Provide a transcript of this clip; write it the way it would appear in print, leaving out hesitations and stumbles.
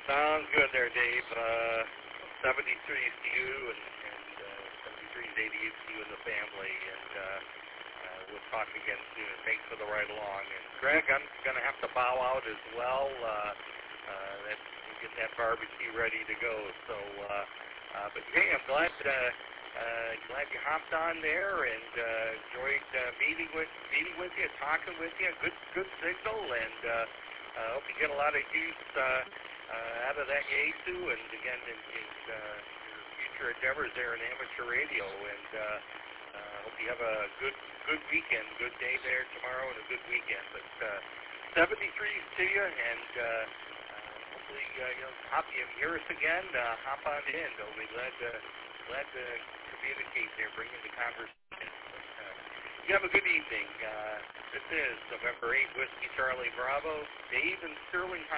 Sounds good there, Dave. 73 to you and 73 day to you and the family. And we'll talk again soon. Thanks for the ride along. And Greg, I'm going to have to bow out as well. Get that barbecue ready to go. So, but hey, I'm glad you hopped on there and enjoyed meeting with you, talking with you. Good signal, and hope you get a lot of use out of that Yaesu, and again in your future endeavors there in amateur radio. And hope you have a good weekend, good day there tomorrow, and a good weekend. But 73s to you, and hopefully you hear us again. Hop on in. We'll be glad to communicate there, bring in the conversation. You have a good evening. This is November 8, Whiskey Charlie Bravo, Dave and Sterling